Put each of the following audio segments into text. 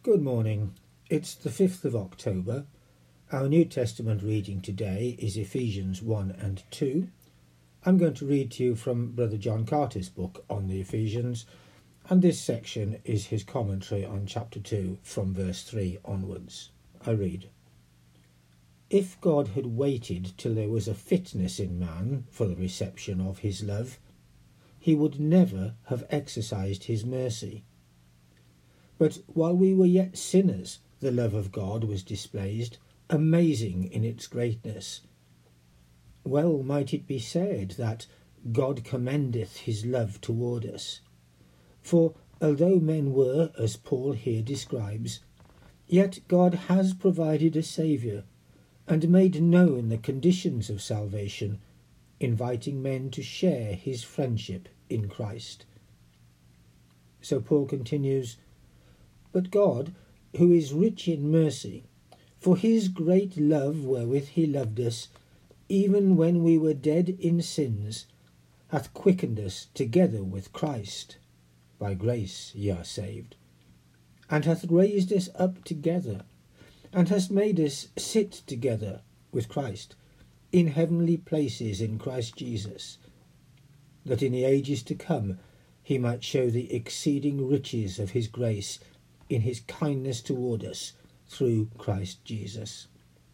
Good morning. It's the 5th of October. Our New Testament reading today is Ephesians 1 and 2. I'm going to read to you from Brother John Carter's book on the Ephesians, and this section is his commentary on chapter 2 from verse 3 onwards. I read, "If God had waited till there was a fitness in man for the reception of his love, he would never have exercised his mercy. But while we were yet sinners, the love of God was displayed, amazing in its greatness. Well might it be said that God commendeth his love toward us. For although men were, as Paul here describes, yet God has provided a Saviour, and made known the conditions of salvation, inviting men to share his friendship in Christ." So Paul continues, "But God, who is rich in mercy, for his great love wherewith he loved us, even when we were dead in sins, hath quickened us together with Christ. By grace ye are saved, and hath raised us up together, and hath made us sit together with Christ in heavenly places in Christ Jesus, that in the ages to come he might show the exceeding riches of his grace in his kindness toward us through Christ Jesus."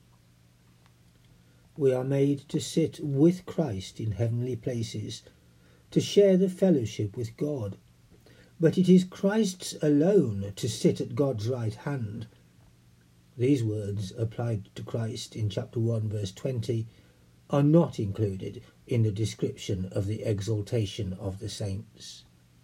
We are made to sit with Christ in heavenly places, to share the fellowship with God. But it is Christ's alone to sit at God's right hand. These words, applied to Christ in chapter 1 verse 20, are not included in the description of the exaltation of the saints.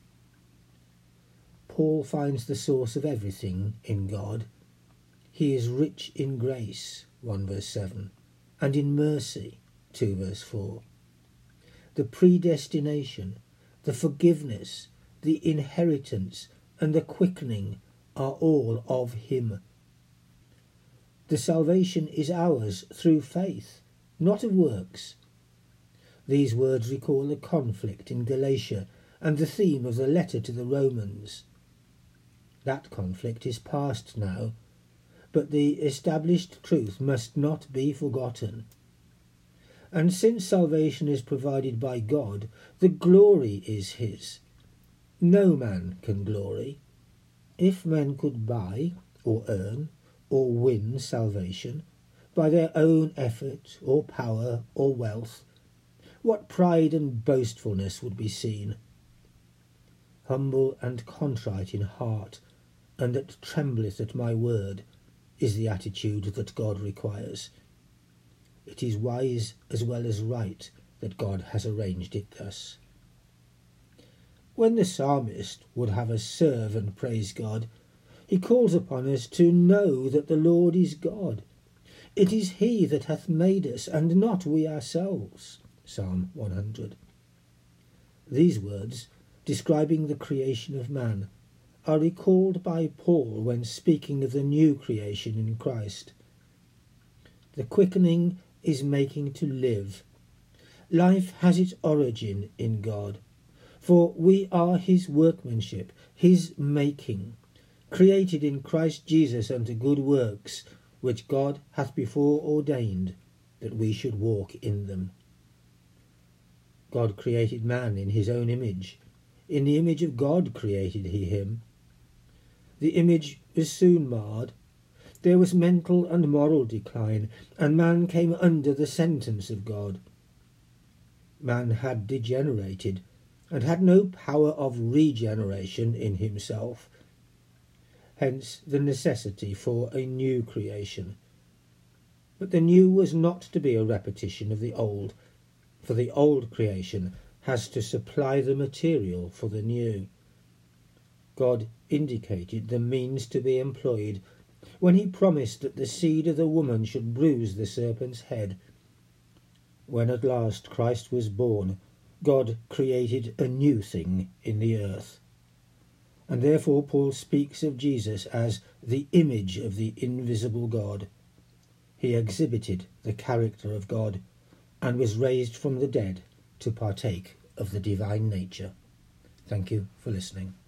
Paul finds the source of everything in God. He is rich in grace, 1 verse 7, and in mercy, 2 verse 4. The predestination, the forgiveness, the inheritance, and the quickening are all of him. The salvation is ours through faith, not of works. These words recall the conflict in Galatia and the theme of the letter to the Romans. That conflict is past now, but the established truth must not be forgotten. And since salvation is provided by God, the glory is his. No man can glory. If men could buy, or earn, or win salvation by their own effort, or power, or wealth, what pride and boastfulness would be seen! Humble and contrite in heart, and that trembleth at my word, is the attitude that God requires. It is wise as well as right that God has arranged it thus. When the psalmist would have us serve and praise God, he calls upon us to know that the Lord is God. It is he that hath made us, and not we ourselves. Psalm 100. These words, describing the creation of man, are recalled by Paul when speaking of the new creation in Christ. The quickening is making to live. Life has its origin in God, for we are his workmanship, his making, created in Christ Jesus unto good works, which God hath before ordained that we should walk in them. God created man in his own image. In the image of God created he him. The image was soon marred. There was mental and moral decline, and man came under the sentence of God. Man had degenerated, and had no power of regeneration in himself. Hence the necessity for a new creation. But the new was not to be a repetition of the old, for the old creation has to supply the material for the new. God indicated the means to be employed when he promised that the seed of the woman should bruise the serpent's head. When at last Christ was born, God created a new thing in the earth. And therefore Paul speaks of Jesus as the image of the invisible God. He exhibited the character of God and was raised from the dead to partake of the divine nature. Thank you for listening.